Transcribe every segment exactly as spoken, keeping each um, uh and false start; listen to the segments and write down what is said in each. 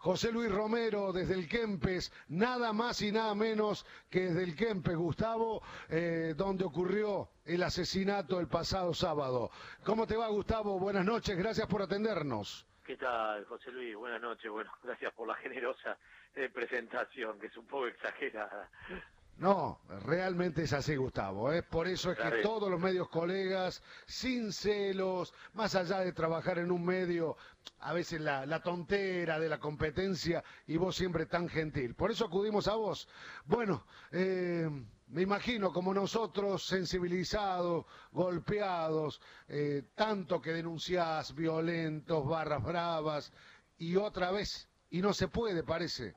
José Luis Romero desde el Kempes, nada más y nada menos que desde el Kempes, Gustavo, eh, donde ocurrió el asesinato el pasado sábado. ¿Cómo te va, Gustavo? Buenas noches, gracias por atendernos. ¿Qué tal, José Luis? Buenas noches. Bueno, gracias por la generosa eh, presentación, que es un poco exagerada. No, realmente es así, Gustavo. ¿eh? Por eso es que Claro. todos los medios colegas, sin celos, más allá de trabajar en un medio, a veces la, la tontera de la competencia, y vos siempre tan gentil. Por eso acudimos a vos. Bueno, eh, me imagino como nosotros, sensibilizados, golpeados, eh, tanto que denunciás, violentos, barras bravas, y otra vez, y no se puede, parece.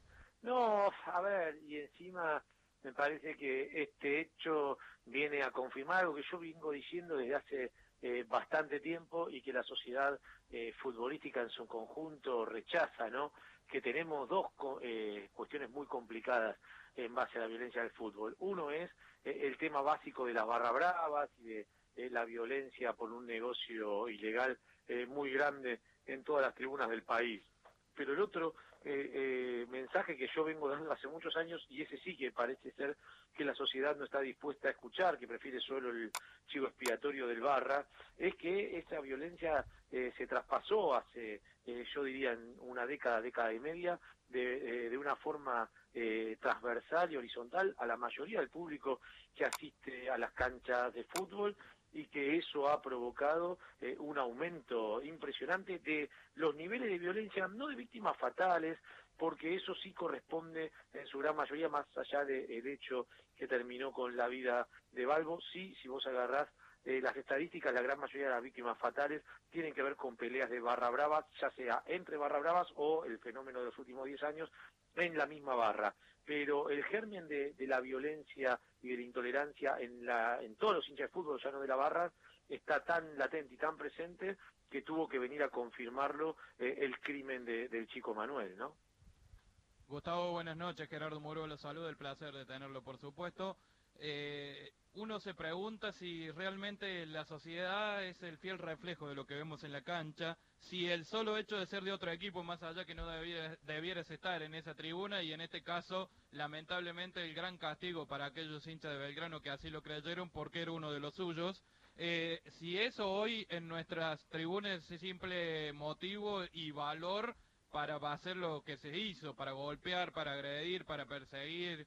No, a ver, y encima me parece que este hecho viene a confirmar algo que yo vengo diciendo desde hace eh, bastante tiempo y que la sociedad eh, futbolística en su conjunto rechaza, ¿no? Que tenemos dos eh, cuestiones muy complicadas en base a la violencia del fútbol. Uno es eh, el tema básico de las barras bravas y de eh, la violencia por un negocio ilegal eh, muy grande en todas las tribunas del país. Pero el otro eh, eh, mensaje que yo vengo dando hace muchos años, y ese sí que parece ser que la sociedad no está dispuesta a escuchar, que prefiere solo el chivo expiatorio del Barra, es que esa violencia eh, se traspasó hace, eh, yo diría, en una década, década y media, de, eh, de una forma eh, transversal y horizontal a la mayoría del público que asiste a las canchas de fútbol, y que eso ha provocado eh, un aumento impresionante de los niveles de violencia, no de víctimas fatales, porque eso sí corresponde en su gran mayoría, más allá del hecho que terminó con la vida de Balbo. Sí, si vos agarrás eh, las estadísticas, la gran mayoría de las víctimas fatales tienen que ver con peleas de barra bravas, ya sea entre barra bravas o el fenómeno de los últimos diez años en la misma barra. Pero el germen de, de la violencia y de la intolerancia en, la, en todos los hinchas de fútbol, ya no de la barra, está tan latente y tan presente que tuvo que venir a confirmarlo eh, el crimen de, del chico Manuel, ¿no? Gustavo, buenas noches. Gerardo Muro lo saluda, el placer de tenerlo, por supuesto. Eh, uno se pregunta si realmente la sociedad es el fiel reflejo de lo que vemos en la cancha, si el solo hecho de ser de otro equipo, más allá que no debieras, debieras estar en esa tribuna, y en este caso, lamentablemente, el gran castigo para aquellos hinchas de Belgrano que así lo creyeron porque era uno de los suyos, eh, si eso hoy en nuestras tribunas es simple motivo y valor para hacer lo que se hizo, para golpear, para agredir, para perseguir,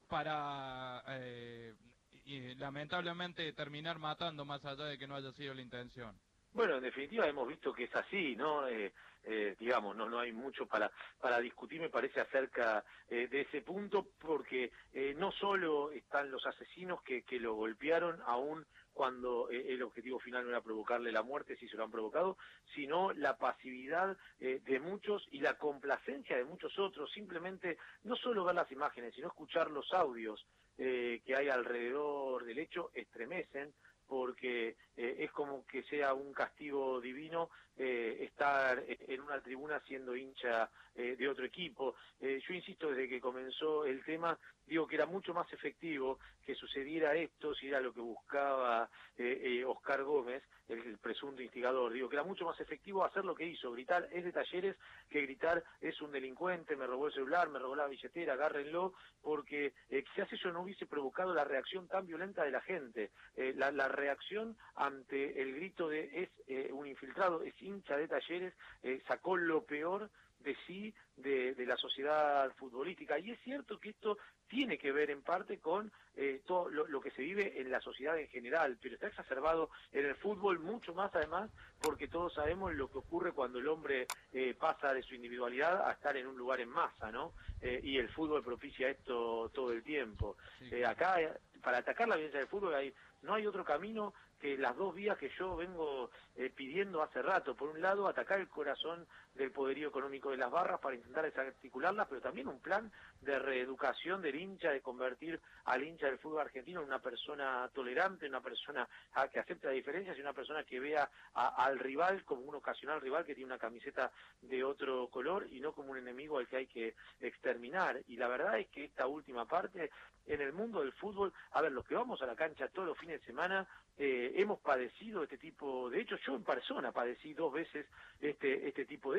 para eh, y, lamentablemente terminar matando, más allá de que no haya sido la intención. Bueno, en definitiva hemos visto que es así, ¿no? Eh, eh, digamos, no no hay mucho para para discutir, me parece, acerca eh, de ese punto, porque eh, no solo están los asesinos que, que lo golpearon, aún cuando eh, el objetivo final no era provocarle la muerte, si se lo han provocado, sino la pasividad eh, de muchos y la complacencia de muchos otros, simplemente no solo ver las imágenes, sino escuchar los audios eh, que hay alrededor del hecho, estremecen, porque eh, es como que sea un castigo divino eh, estar en una tribuna siendo hincha eh, de otro equipo. Eh, yo insisto, desde que comenzó el tema, digo que era mucho más efectivo que sucediera esto, si era lo que buscaba eh, eh, Oscar Gómez, el, el presunto instigador, digo que era mucho más efectivo hacer lo que hizo, gritar es de Talleres, que gritar es un delincuente, me robó el celular, me robó la billetera, agárrenlo, porque eh, quizás eso no hubiese provocado la reacción tan violenta de la gente. Eh, la, la reacción ante el grito de es eh, un infiltrado, es hincha de Talleres, eh, sacó lo peor de sí, de, de la sociedad futbolística. Y es cierto que esto tiene que ver en parte con eh, todo lo, lo que se vive en la sociedad en general, pero está exacerbado en el fútbol mucho más, además, porque todos sabemos lo que ocurre cuando el hombre eh, pasa de su individualidad a estar en un lugar en masa, ¿no? Eh, y el fútbol propicia esto todo el tiempo. Sí, Eh, claro. acá, eh, para atacar la violencia del fútbol, hay, no hay otro camino que las dos vías que yo vengo eh, pidiendo hace rato. Por un lado, atacar el corazón del poderío económico de las barras para intentar desarticularlas, pero también un plan de reeducación del hincha, de convertir al hincha del fútbol argentino en una persona tolerante, una persona a, que acepte las diferencias y una persona que vea a, al rival como un ocasional rival que tiene una camiseta de otro color y no como un enemigo al que hay que exterminar. Y la verdad es que esta última parte, en el mundo del fútbol, a ver, los que vamos a la cancha todos los fines de semana, eh, hemos padecido este tipo de hechos. Yo en persona padecí dos veces este este tipo de hechos.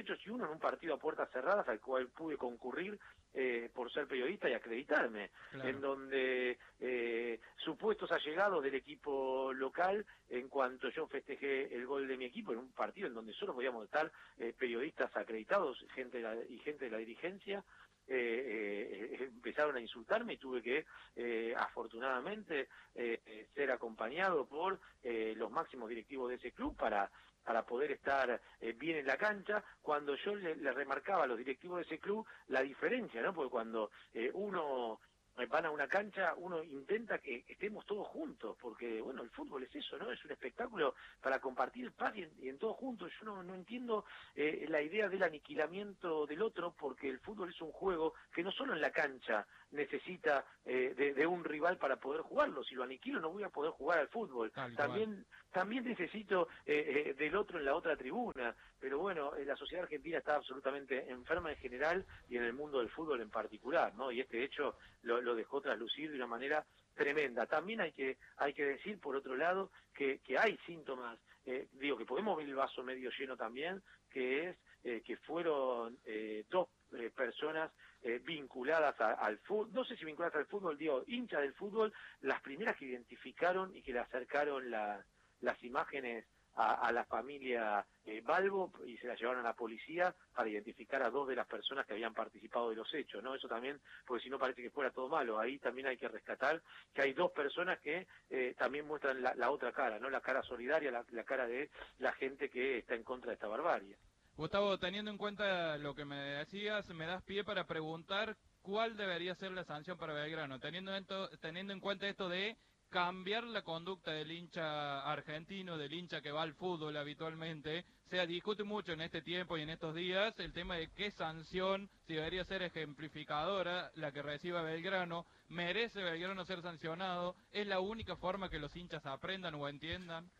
hechos y uno en un partido a puertas cerradas al cual pude concurrir eh, por ser periodista y acreditarme, claro. En donde eh, supuestos allegados del equipo local, en cuanto yo festejé el gol de mi equipo en un partido en donde solo podíamos estar eh, periodistas acreditados gente de la, y gente de la dirigencia, Eh, eh, empezaron a insultarme y tuve que eh, afortunadamente eh, ser acompañado por eh, los máximos directivos de ese club para para poder estar eh, bien en la cancha, cuando yo le, le remarcaba a los directivos de ese club la diferencia, ¿no? Porque cuando eh, uno van a una cancha, uno intenta que estemos todos juntos, porque, bueno, el fútbol es eso, ¿no? Es un espectáculo para compartir paz y en, y en todos juntos. Yo no, no entiendo eh, la idea del aniquilamiento del otro, porque el fútbol es un juego que no solo en la cancha necesita eh, de, de un rival para poder jugarlo. Si lo aniquilo no voy a poder jugar al fútbol. Tal también cual. También necesito eh, eh, del otro en la otra tribuna. Pero bueno, eh, la sociedad argentina está absolutamente enferma en general y en el mundo del fútbol en particular, ¿no? Y este hecho lo, lo dejó traslucir de una manera tremenda. También hay que hay que decir, por otro lado, que, que hay síntomas, eh, digo, que podemos ver el vaso medio lleno también, que es eh, que fueron eh, dos eh, personas eh, vinculadas a, al fútbol, no sé si vinculadas al fútbol, digo, hinchas del fútbol, las primeras que identificaron y que le acercaron la, las imágenes a, a la familia eh, Balbo y se la llevaron a la policía para identificar a dos de las personas que habían participado de los hechos, ¿no? Eso también, porque si no parece que fuera todo malo. Ahí también hay que rescatar que hay dos personas que eh, también muestran la, la otra cara, ¿no? La cara solidaria, la, la cara de la gente que está en contra de esta barbarie. Gustavo, teniendo en cuenta lo que me decías, me das pie para preguntar cuál debería ser la sanción para Belgrano, teniendo, esto, teniendo en cuenta esto de cambiar la conducta del hincha argentino, del hincha que va al fútbol habitualmente. Se discute mucho en este tiempo y en estos días el tema de qué sanción, si debería ser ejemplificadora la que reciba Belgrano, merece Belgrano ser sancionado, es la única forma que los hinchas aprendan o entiendan.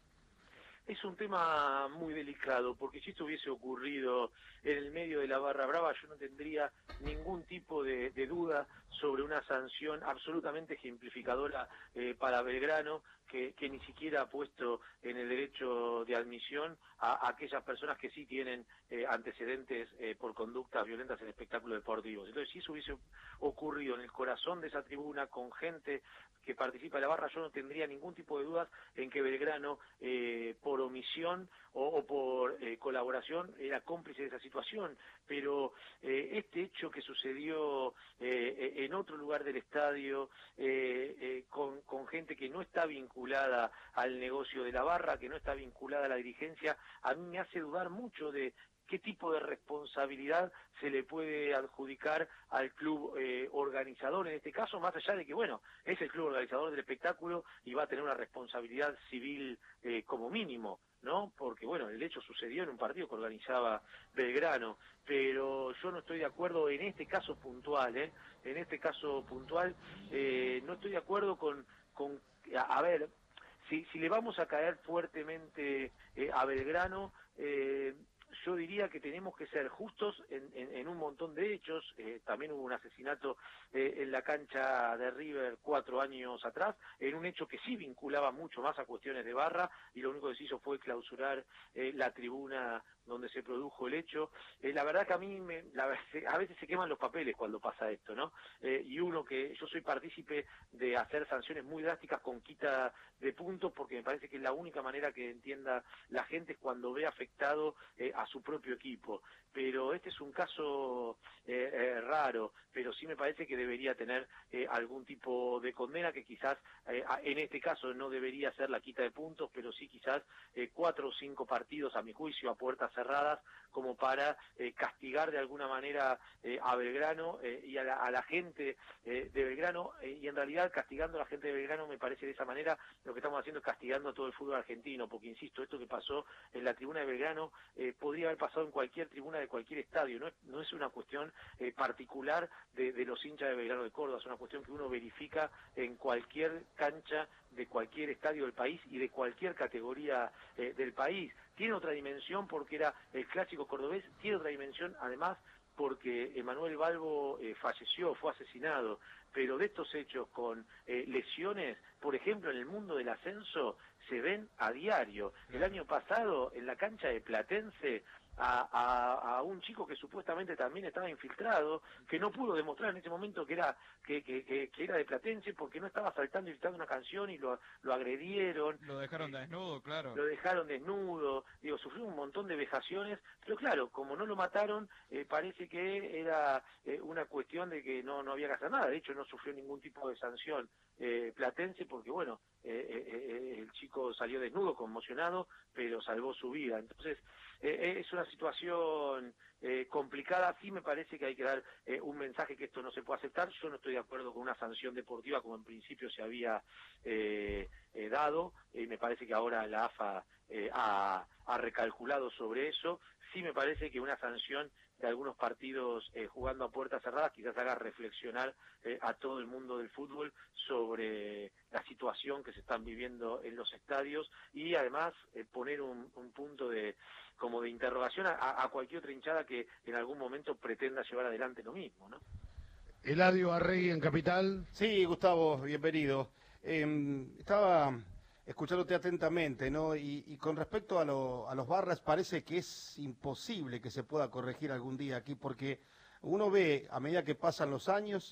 Es un tema muy delicado, porque si esto hubiese ocurrido en el medio de la barra brava, yo no tendría ningún tipo de, de duda sobre una sanción absolutamente ejemplificadora eh, para Belgrano, que, que ni siquiera ha puesto en el derecho de admisión a, a aquellas personas que sí tienen eh, antecedentes eh, por conductas violentas en espectáculos deportivos. Entonces, si eso hubiese ocurrido en el corazón de esa tribuna, con gente que participa de la barra, yo no tendría ningún tipo de dudas en que Belgrano, eh, por omisión o, o por eh, colaboración, era cómplice de esa situación. Pero eh, este hecho que sucedió eh, en otro lugar del estadio, eh, eh, con, con gente que no está vinculada al negocio de la barra, que no está vinculada a la dirigencia, a mí me hace dudar mucho de qué tipo de responsabilidad se le puede adjudicar al club eh, organizador en este caso, más allá de que, bueno, es el club organizador del espectáculo y va a tener una responsabilidad civil eh, como mínimo, ¿no? Porque, bueno, el hecho sucedió en un partido que organizaba Belgrano, pero yo no estoy de acuerdo en este caso puntual, ¿eh? En este caso puntual eh, no estoy de acuerdo con, con a, a ver, si, si le vamos a caer fuertemente eh, a Belgrano, eh, yo diría que tenemos que ser justos en, en, en un montón de hechos. Eh, también hubo un asesinato eh, en la cancha de River cuatro años atrás, en un hecho que sí vinculaba mucho más a cuestiones de barra, y lo único que se hizo fue clausurar eh, la tribuna donde se produjo el hecho. Eh, la verdad que a mí me, la, a veces se queman los papeles cuando pasa esto, ¿no? Eh, y uno que yo soy partícipe de hacer sanciones muy drásticas con quita de puntos, porque me parece que es la única manera que entienda la gente es cuando ve afectado eh, a su propio equipo. Pero este es un caso eh, eh, raro, pero sí me parece que debería tener eh, algún tipo de condena, que quizás eh, en este caso no debería ser la quita de puntos, pero sí quizás eh, cuatro o cinco partidos, a mi juicio, a puertas cerradas, como para eh, castigar de alguna manera eh, a Belgrano eh, y a la, a la gente eh, de Belgrano, eh, y en realidad castigando a la gente de Belgrano, me parece de esa manera lo que estamos haciendo es castigando a todo el fútbol argentino, porque insisto, esto que pasó en la tribuna de Belgrano eh, podría haber pasado en cualquier tribuna de cualquier estadio, no es, no es una cuestión eh, particular de, de los hinchas de Belgrano de Córdoba, es una cuestión que uno verifica en cualquier cancha de cualquier estadio del país y de cualquier categoría eh, del país. Tiene otra dimensión porque era el clásico cordobés, tiene otra dimensión además porque Emanuel Balbo eh, falleció, fue asesinado, pero de estos hechos con eh, lesiones, por ejemplo, en el mundo del ascenso, se ven a diario. El año pasado, en la cancha de Platense, a, a, a un chico que supuestamente también estaba infiltrado, que no pudo demostrar en ese momento que era que, que, que, que era de Platense porque no estaba saltando y gritando una canción y lo, lo agredieron. Lo dejaron desnudo, claro. Lo dejaron desnudo, digo, sufrió un montón de vejaciones, pero claro, como no lo mataron, eh, parece que era eh, una cuestión de que no, no había que hacer nada, de hecho no sufrió ningún tipo de sanción eh, Platense porque bueno, eh, eh, el chico salió desnudo, conmocionado, pero salvó su vida. Entonces, eh, es una situación eh, complicada. Sí me parece que hay que dar eh, un mensaje que esto no se puede aceptar. Yo no estoy de acuerdo con una sanción deportiva como en principio se había eh, eh, dado, y eh, me parece que ahora la A F A eh, ha, ha recalculado sobre eso. Sí me parece que una sanción de algunos partidos eh, jugando a puertas cerradas quizás haga reflexionar eh, a todo el mundo del fútbol sobre la situación que se están viviendo en los estadios y además eh, poner un, un punto de como de interrogación a, a cualquier otra hinchada que en algún momento pretenda llevar adelante lo mismo, ¿no? Eladio Arregui en Capital. Sí, Gustavo, bienvenido. Eh, estaba escuchándote atentamente, ¿no? Y, y con respecto a, lo, a los barras, parece que es imposible que se pueda corregir algún día aquí, porque uno ve, a medida que pasan los años,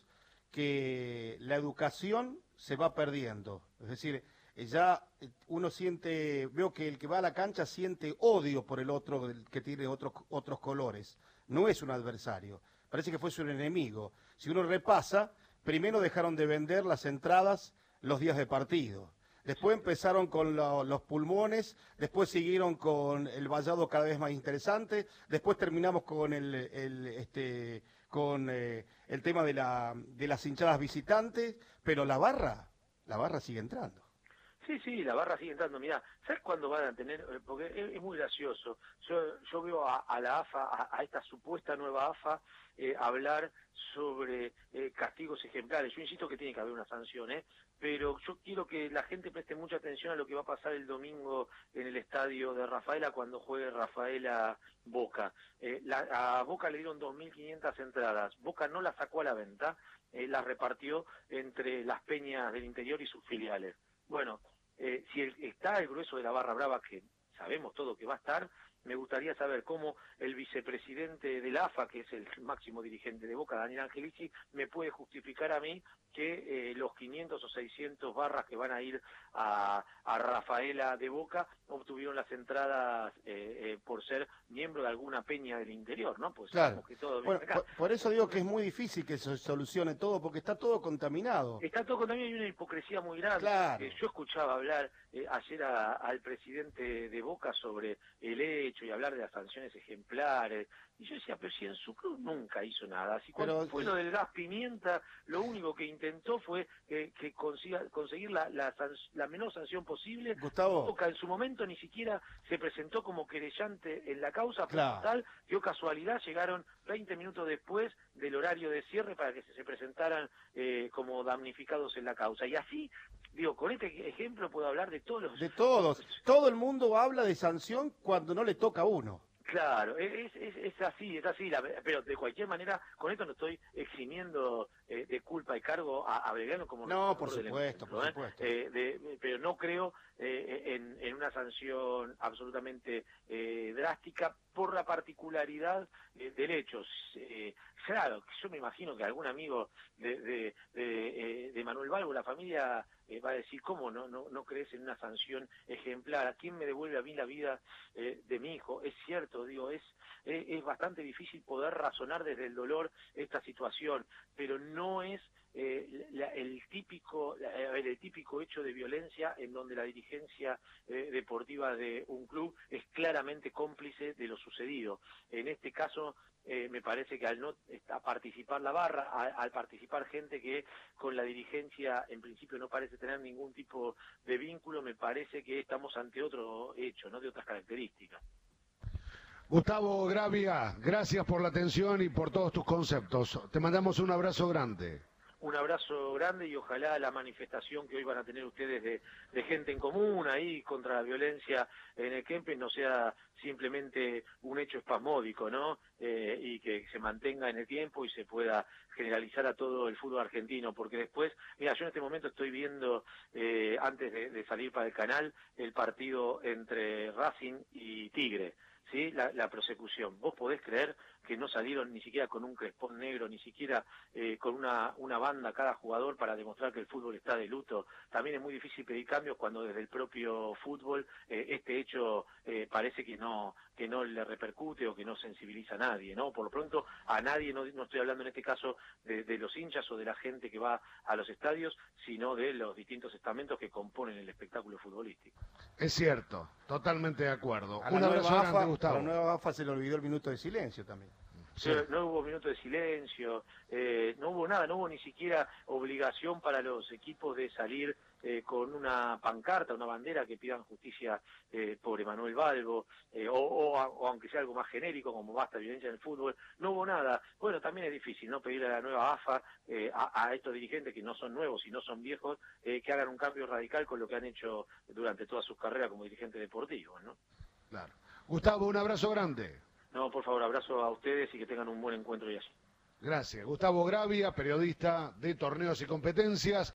que la educación se va perdiendo. Es decir, ya uno siente, veo que el que va a la cancha siente odio por el otro, el que tiene otros otros colores. No es un adversario, parece que fuese un enemigo. Si uno repasa, primero dejaron de vender las entradas los días de partido. Después empezaron con lo, los pulmones, después siguieron con el vallado cada vez más interesante, después terminamos con el, el este con eh, el tema de la de las hinchadas visitantes, pero la barra, la barra sigue entrando. Sí, sí, la barra sigue entrando. Mirá, ¿sabes cuándo van a tener? Porque es, es muy gracioso. Yo, yo veo a, a la A F A, a, a esta supuesta nueva A F A, eh, hablar sobre eh, castigos ejemplares. Yo insisto que tiene que haber una sanción, ¿eh? Pero yo quiero que la gente preste mucha atención a lo que va a pasar el domingo en el estadio de Rafaela cuando juegue Rafaela Boca. Eh, la, a Boca le dieron dos mil quinientas entradas. Boca no las sacó a la venta, eh, las repartió entre las peñas del interior y sus filiales. Bueno, eh, si el, está el grueso de la barra brava, que sabemos todo que va a estar, me gustaría saber cómo el vicepresidente de la A F A, que es el máximo dirigente de Boca, Daniel Angelici, me puede justificar a mí que eh, los quinientos o seiscientos barras que van a ir a, a Rafaela de Boca obtuvieron las entradas eh, eh, por ser miembro de alguna peña del interior, ¿no? Pues claro. Que todo bueno, acá. Por, por eso digo que es muy difícil que se solucione todo, porque está todo contaminado. Está todo contaminado y hay una hipocresía muy grande. Claro. Eh, yo escuchaba hablar eh, ayer a, al presidente de Boca sobre el hecho y hablar de las sanciones ejemplares. Y yo decía, pero si en su club nunca hizo nada. Si cuando pero, fue lo del gas pimienta, lo único que intentó fue eh, que consiga, conseguir la, la, la menor sanción posible. Gustavo. Boca en su momento ni siquiera se presentó como querellante en la causa, claro. Tal, dio casualidad, llegaron veinte minutos después del horario de cierre para que se, se presentaran eh, como damnificados en la causa. Y así, digo, con este ejemplo puedo hablar de todos los... De todos. Todo el mundo habla de sanción cuando no le toca a uno. Claro, es, es, es así, es así, la, pero de cualquier manera, con esto no estoy eximiendo eh, de culpa y cargo a, a Belgrano como... No, por supuesto, por ¿eh? supuesto. Eh, de, pero no creo eh, en, en una sanción absolutamente eh, drástica por la particularidad eh, del hecho. Eh, claro, yo me imagino que algún amigo de, de, de, de Manuel Balbo, la familia... Eh, va a decir, ¿cómo no, no no crees en una sanción ejemplar? ¿A quién me devuelve a mí la vida eh, de mi hijo? Es cierto, digo, es, es es bastante difícil poder razonar desde el dolor esta situación, pero no es eh, la, el típico la, el típico hecho de violencia en donde la dirigencia eh, deportiva de un club es claramente cómplice de lo sucedido. En este caso, Eh, me parece que al no a participar la barra, a, al participar gente que con la dirigencia en principio no parece tener ningún tipo de vínculo, me parece que estamos ante otro hecho, no de otras características. Gustavo Gravia, gracias por la atención y por todos tus conceptos. Te mandamos un abrazo grande. Un abrazo grande y ojalá la manifestación que hoy van a tener ustedes de, de gente en común ahí contra la violencia en el Kempes no sea simplemente un hecho espasmódico, ¿no? Eh, y que se mantenga en el tiempo y se pueda generalizar a todo el fútbol argentino, porque después, mira, yo en este momento estoy viendo, eh, antes de, de salir para el canal, el partido entre Racing y Tigre. ¿sí? La, la prosecución. Vos podés creer que no salieron ni siquiera con un crespón negro, ni siquiera eh, con una, una banda cada jugador para demostrar que el fútbol está de luto. También es muy difícil pedir cambios cuando desde el propio fútbol eh, este hecho eh, parece que no que no le repercute o que no sensibiliza a nadie, ¿no? Por lo pronto a nadie, no, no estoy hablando en este caso de, de los hinchas o de la gente que va a los estadios, sino de los distintos estamentos que componen el espectáculo futbolístico. Es cierto, totalmente de acuerdo. A la Un abrazo nueva grande, AFA, Gustavo. a la nueva AFA se le olvidó el minuto de silencio también. Sí. No, no hubo minuto de silencio, eh, no hubo nada, no hubo ni siquiera obligación para los equipos de salir eh, con una pancarta, una bandera que pidan justicia eh, por Emanuel Balbo, eh, o, o, o aunque sea algo más genérico como basta violencia en el fútbol, no hubo nada. Bueno, también es difícil, ¿no? Pedirle a la nueva AFA, eh, a, a estos dirigentes que no son nuevos y no son viejos, eh, que hagan un cambio radical con lo que han hecho durante toda su carrera como dirigentes deportivos, ¿no? Claro. Gustavo, un abrazo grande. No, por favor, abrazo a ustedes y que tengan un buen encuentro y así. Gracias. Gustavo Gravia, periodista de Torneos y Competencias.